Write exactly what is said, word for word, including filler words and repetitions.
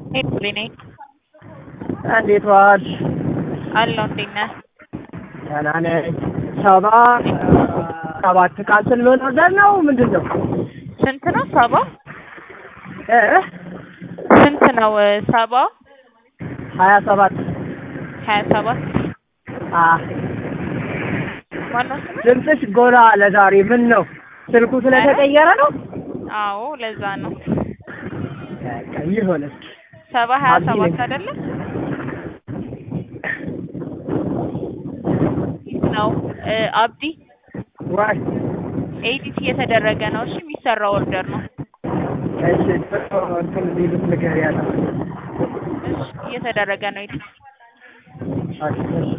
ሄድኩልኝ እንዴት ዋልሽ? አለሁ እንዴት ነህ? ደህና ነኝ። ሰባ ሰባት ቃል ስለሆነ ወዘን ነው ምንድን ነው? ስንት ነው ሰባ? እ ስንት ነው ሰባ? ሀያ ሰባት ሀያ ሰባት አ ማነው ስምህ? ድምፅሽ ጎላ አለ ዛሬ ምን ነው? ስልኩ ስለተቀየረ ነው? አዎ ለዛ ነው። በቃ ይሁን እስኪ ሰባ ሀያ ሰባት አይደለ? ነው አብዲ ዋይ ኤዲት እየተደረገ ነው። እሺ የሚሰራው ኦርደር ነው። እሺ እንትን ሊሉት ነገር ያለው እሺ እየተደረገ ነው። እሺ